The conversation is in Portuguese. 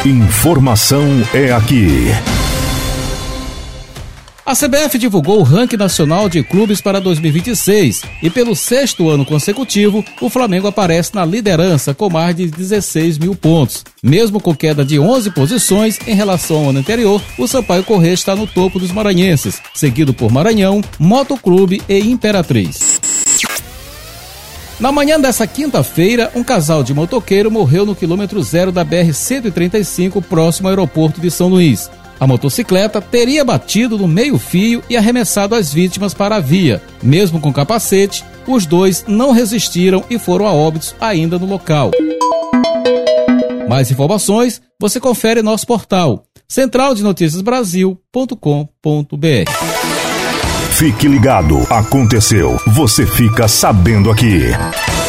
Informação é aqui. A CBF divulgou o ranking nacional de clubes para 2026 e pelo 6º ano consecutivo, o Flamengo aparece na liderança com mais de 16 mil pontos. Mesmo com queda de 11 posições em relação ao ano anterior, o Sampaio Corrêa está no topo dos maranhenses, seguido por Maranhão, Motoclube e Imperatriz. Na manhã dessa quinta-feira, um casal de motoqueiro morreu no quilômetro 0 da BR-135, próximo ao aeroporto de São Luís. A motocicleta teria batido no meio-fio e arremessado as vítimas para a via. Mesmo com capacete, os dois não resistiram e foram a óbitos ainda no local. Mais informações você confere em nosso portal centraldenoticiasbrasil.com.br. Fique ligado, aconteceu, você fica sabendo aqui.